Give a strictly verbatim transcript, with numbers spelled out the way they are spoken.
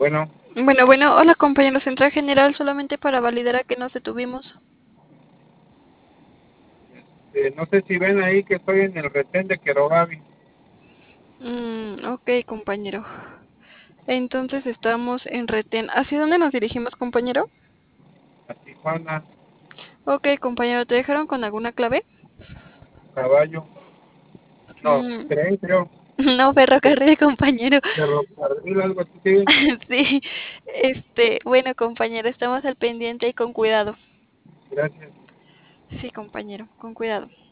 Bueno, Bueno, bueno, hola compañero Central General, solamente para validar a que nos detuvimos. eh, no sé si ven ahí que estoy en el retén de Querogavi, Mm, ok, compañero. Entonces estamos en retén. ¿Hacia dónde nos dirigimos, compañero? a Tijuana, Ok, compañero, ¿te dejaron con alguna clave? caballo, no, Mm, tren, creo, no, ferrocarril, compañero. ferrocarril, algo así, sí. Sí, este, bueno, compañero, estamos al pendiente y con cuidado. Gracias. Sí, compañero, con cuidado.